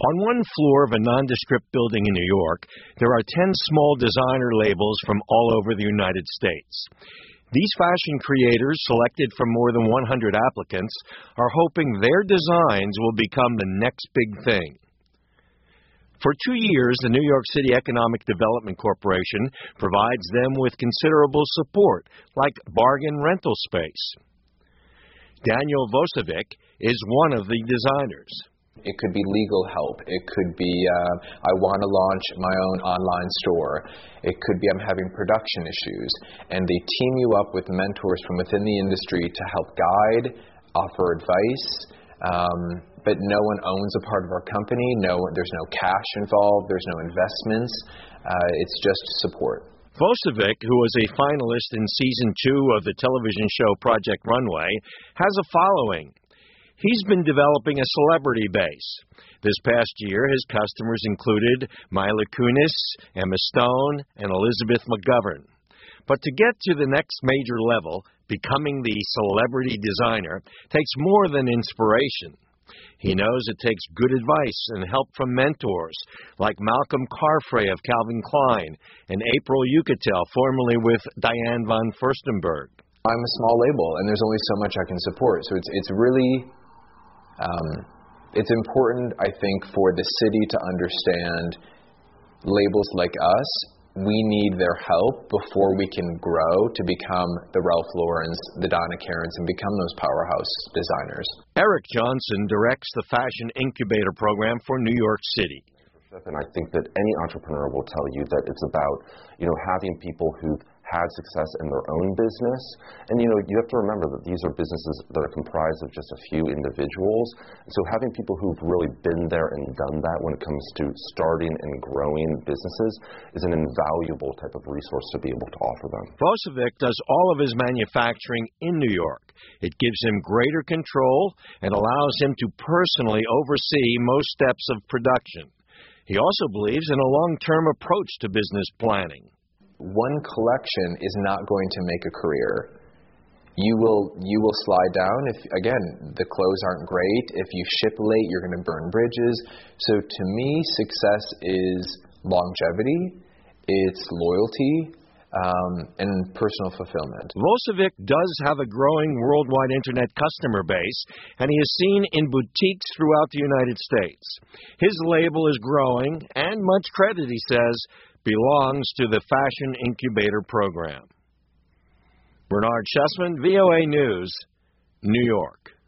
On one floor of a nondescript building in New York, there are 10 small designer labels from all over the United States. These fashion creators, selected from more than 100 applicants, are hoping their designs will become the next big thing. For 2 years, the New York City Economic Development Corporation provides them with considerable support, like bargain rental space. Daniel Vosovic is one of the designers. It could be legal help. It could be, I want to launch my own online store. It could be, I'm having production issues. And they team you up with mentors from within the industry to help guide, offer advice. But no one owns a part of our company. There's no cash involved. There's no investments. It's just support. Vosovic, who was a finalist in Season 2 of the television show Project Runway, has a following. He's been developing a celebrity base. This past year, his customers included Mila Kunis, Emma Stone, and Elizabeth McGovern. But to get to the next major level, becoming the celebrity designer takes more than inspiration. He knows it takes good advice and help from mentors like Malcolm Carfrae of Calvin Klein and April Yucatel, formerly with Diane von Furstenberg. I'm a small label, and there's only so much I can support. So it's really... it's important, I think, for the city to understand labels like us. We need their help before we can grow to become the Ralph Laurens, the Donna Karens, and become those powerhouse designers. Eric Johnson directs the Fashion Incubator Program for New York City. And I think that any entrepreneur will tell you that it's about, having people who've had success in their own business. And, you have to remember that these are businesses that are comprised of just a few individuals. So having people who've really been there and done that when it comes to starting and growing businesses is an invaluable type of resource to be able to offer them. Vosovic does all of his manufacturing in New York. It gives him greater control and allows him to personally oversee most steps of production. He also believes in a long-term approach to business planning. One collection is not going to make a career. You will slide down if, again, the clothes aren't great. If you ship late, you're going to burn bridges. So to me, success is longevity, it's loyalty, and personal fulfillment. Vosovic does have a growing worldwide internet customer base, and he is seen in boutiques throughout the United States. His label is growing, and much credit, he says, belongs to the Fashion Incubator Program. Bernard Chessman, VOA News, New York.